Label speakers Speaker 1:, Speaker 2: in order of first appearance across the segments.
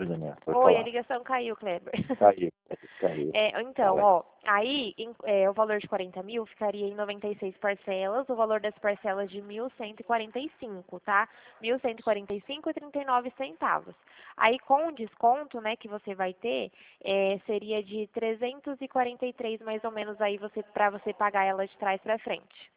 Speaker 1: Daniela, pode
Speaker 2: Oi, a
Speaker 1: falar.
Speaker 2: ligação caiu, Kleber.
Speaker 1: Caiu.
Speaker 2: Então,
Speaker 1: Fala aí.
Speaker 2: ó, aí o valor de 40 mil ficaria em 96 parcelas, o valor das parcelas de 1.145, tá? 1.145,39 centavos. Aí com o desconto, né, que você vai ter, seria de 343 mais ou menos aí para você pagar ela de trás para frente.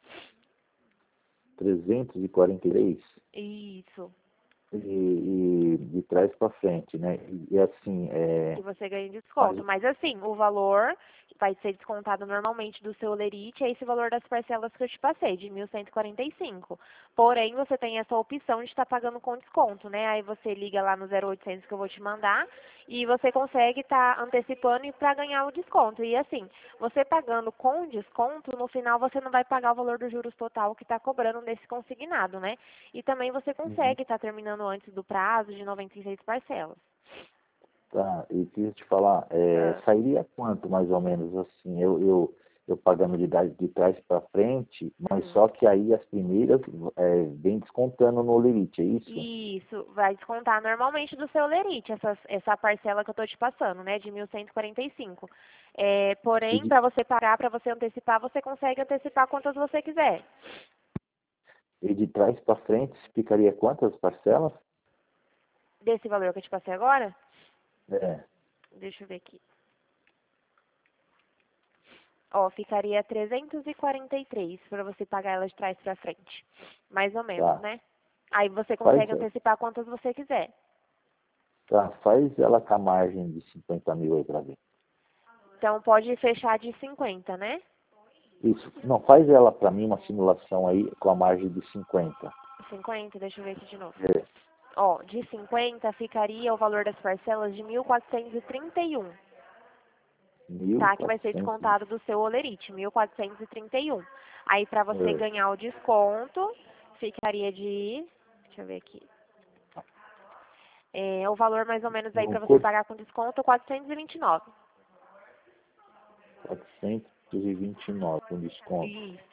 Speaker 1: 343
Speaker 2: Isso.
Speaker 1: e de trás para frente, né? E assim,
Speaker 2: Que você ganha desconto. Mas assim, o valor vai ser descontado normalmente do seu Olerite, é esse valor das parcelas que eu te passei, de 1.145. Porém, você tem essa opção de estar pagando com desconto, né? Aí você liga lá no 0800 que eu vou te mandar e você consegue estar antecipando para ganhar o desconto. E assim, você pagando com desconto, no final você não vai pagar o valor dos juros total que está cobrando nesse consignado, né? E também você consegue estar terminando antes do prazo de 96 parcelas.
Speaker 1: Tá, e queria te falar, sairia quanto mais ou menos assim, eu pagando de trás para frente, mas só que aí as primeiras vem descontando no Olerite, é isso?
Speaker 2: Isso, vai descontar normalmente do seu Olerite, essa parcela que eu estou te passando, né, de 1.145. Porém, para você pagar, para você antecipar, você consegue antecipar quantas você quiser.
Speaker 1: E de trás para frente ficaria quantas parcelas?
Speaker 2: Desse valor que eu te passei agora?
Speaker 1: É.
Speaker 2: Deixa eu ver aqui. Ó, ficaria 343 para você pagar ela de trás para frente. Mais ou menos,
Speaker 1: Tá.
Speaker 2: né? Aí você consegue antecipar quantas você quiser.
Speaker 1: Tá, faz ela com a margem de 50 mil aí para ver.
Speaker 2: Então pode fechar de 50, né?
Speaker 1: Isso. Não, faz ela para mim uma simulação aí com a margem de 50.
Speaker 2: 50, deixa eu ver aqui de novo.
Speaker 1: É.
Speaker 2: Ó, de 50 ficaria o valor das parcelas de 1.431. Tá? Que vai ser
Speaker 1: 1.400.
Speaker 2: descontado do seu Olerite, 1.431. Aí para você ganhar o desconto, ficaria de... Deixa eu ver aqui. O valor mais ou menos aí para você pagar com desconto, 429.
Speaker 1: 429 com desconto.
Speaker 2: Isso.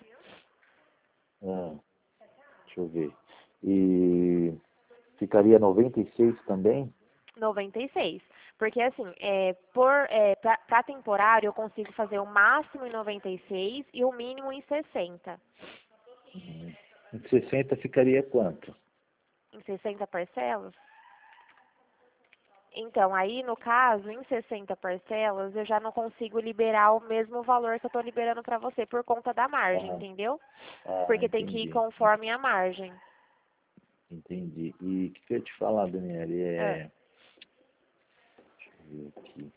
Speaker 1: Deixa eu ver. E ficaria 96 também?
Speaker 2: 96. Porque assim, para temporário eu consigo fazer o máximo em 96 e o mínimo em 60.
Speaker 1: Em 60 ficaria quanto?
Speaker 2: Em 60 parcelas? Então, aí no caso, em 60 parcelas, eu já não consigo liberar o mesmo valor que eu estou liberando para você por conta da margem, entendeu? Porque tem que ir conforme a margem.
Speaker 1: Entendi. E o que eu ia te falar, Daniela? Deixa eu ver aqui.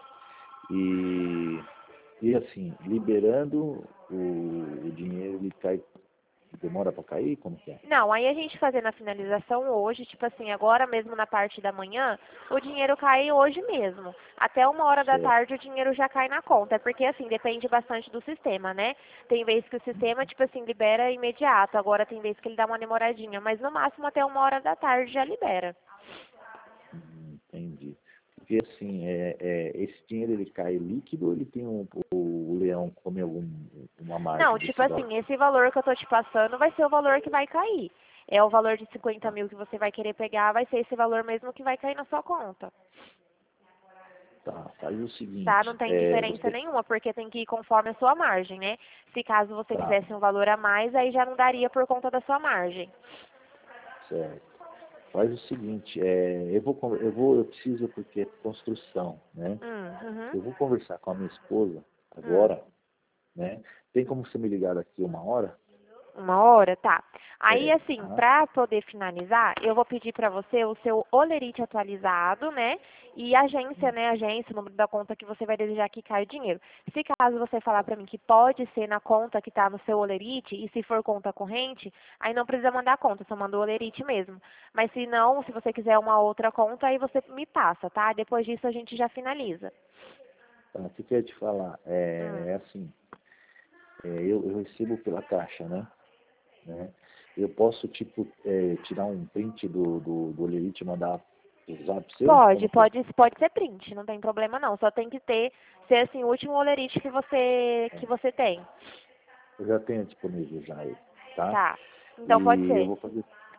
Speaker 1: E assim, liberando o dinheiro, ele cai, demora para cair? Como que é?
Speaker 2: Não, aí a gente fazendo a finalização hoje, tipo assim, agora mesmo na parte da manhã, o dinheiro cai hoje mesmo. Até 1 hora da tarde o dinheiro já cai na conta. É porque, assim, depende bastante do sistema, né? Tem vezes que o sistema, tipo assim, libera imediato. Agora tem vezes que ele dá uma demoradinha. Mas no máximo até 1 hora da tarde já libera.
Speaker 1: Entendi. Porque assim, esse dinheiro ele cai líquido ou ele tem o leão come uma margem?
Speaker 2: Não, tipo assim, esse valor que eu tô te passando vai ser o valor que vai cair. É o valor de 50 mil que você vai querer pegar, vai ser esse valor mesmo que vai cair na sua conta.
Speaker 1: Tá, faz o seguinte.
Speaker 2: Tá? Não tem diferença nenhuma, porque tem que ir conforme a sua margem, né? Se caso você quisesse um valor a mais, aí já não daria por conta da sua margem.
Speaker 1: Certo. Faz o seguinte, eu preciso porque é construção, né? Eu vou conversar com a minha esposa agora, né? Tem como você me ligar daqui 1 hora?
Speaker 2: 1 hora, tá. Aí, assim, para poder finalizar, eu vou pedir para você o seu Olerite atualizado, né? E agência, né? Agência, o número da conta que você vai desejar que caia o dinheiro. Se caso você falar para mim que pode ser na conta que tá no seu Olerite, e se for conta corrente, aí não precisa mandar a conta, só manda o Olerite mesmo. Mas se não, se você quiser uma outra conta, aí você me passa, tá? Depois disso a gente já finaliza.
Speaker 1: Tá, o que eu ia te falar? Assim, eu recebo pela caixa, né? Eu posso, tipo, tirar um print do Olerite e mandar o zap seu?
Speaker 2: Pode ser print, não tem problema não. Só tem que ser assim, o último Olerite que você tem.
Speaker 1: Eu já tenho disponível já aí, tá?
Speaker 2: Tá. Então pode
Speaker 1: E eu
Speaker 2: ser.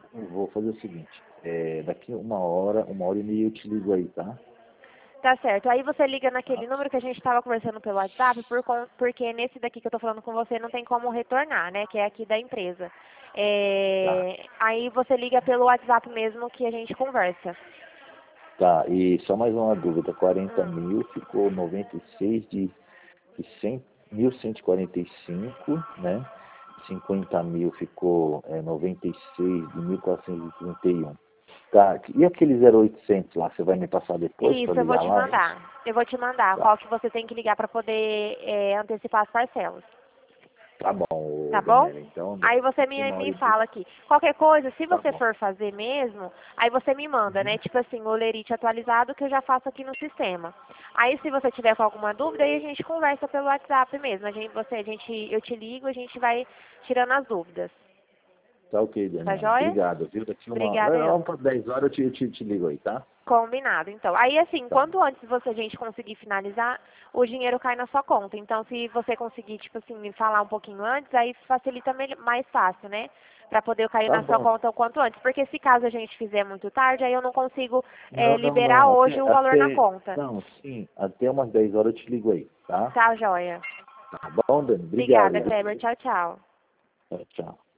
Speaker 1: eu vou fazer o seguinte, daqui uma hora e meia eu te ligo aí, tá?
Speaker 2: Tá certo. Aí você liga naquele número que a gente estava conversando pelo WhatsApp, porque nesse daqui que eu tô falando com você não tem como retornar, né? Que é aqui da empresa.
Speaker 1: Tá.
Speaker 2: Aí você liga pelo WhatsApp mesmo que a gente conversa.
Speaker 1: Tá, e só mais uma dúvida, 40 mil ficou 96 de 1.145, né? 50 mil ficou 96 de 1.431. Tá, e aquele 0800 lá, você vai me passar depois para
Speaker 2: Isso, eu vou
Speaker 1: ligar
Speaker 2: te
Speaker 1: lá?
Speaker 2: mandar. Eu vou te mandar
Speaker 1: Tá,
Speaker 2: qual que você tem que ligar para poder antecipar as parcelas.
Speaker 1: tá bom,
Speaker 2: Tá bom?
Speaker 1: Daniela, então
Speaker 2: Aí você
Speaker 1: daqui
Speaker 2: me,
Speaker 1: uma hora
Speaker 2: me
Speaker 1: e meia.
Speaker 2: fala aqui. Qualquer coisa, se
Speaker 1: Tá
Speaker 2: você
Speaker 1: bom.
Speaker 2: for fazer mesmo, aí você me manda, né? Tipo assim, o lerite atualizado que eu já faço aqui no sistema. Aí se você tiver com alguma dúvida, aí a gente conversa pelo WhatsApp mesmo. Eu te ligo, a gente vai tirando as dúvidas.
Speaker 1: Tá ok,
Speaker 2: Tá
Speaker 1: Daniela.
Speaker 2: joia?
Speaker 1: Obrigado, viu? Daqui
Speaker 2: Obrigada, eu.
Speaker 1: vamos para 10 horas eu te ligo aí, tá?
Speaker 2: Combinado, então. Aí, assim,
Speaker 1: Tá.
Speaker 2: quanto antes a gente conseguir finalizar, o dinheiro cai na sua conta. Então, se você conseguir, tipo assim, me falar um pouquinho antes, aí facilita mais fácil, né? Pra poder cair
Speaker 1: Tá
Speaker 2: na sua
Speaker 1: bom.
Speaker 2: conta o quanto antes. Porque se caso a gente fizer muito tarde, aí eu não consigo
Speaker 1: Não, não,
Speaker 2: liberar
Speaker 1: não.
Speaker 2: hoje o valor na conta.
Speaker 1: Não, sim, até umas 10 horas eu te ligo aí, tá?
Speaker 2: Tá, joia.
Speaker 1: Tá bom, Dani? Obrigado,
Speaker 2: Obrigada,
Speaker 1: viu?
Speaker 2: Kleber. Tchau, tchau.
Speaker 1: Tchau.